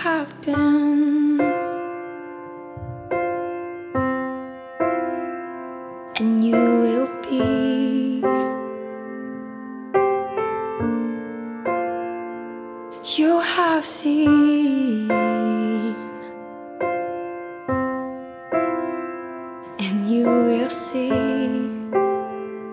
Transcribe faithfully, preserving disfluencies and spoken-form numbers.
have been, and you will be. You have seen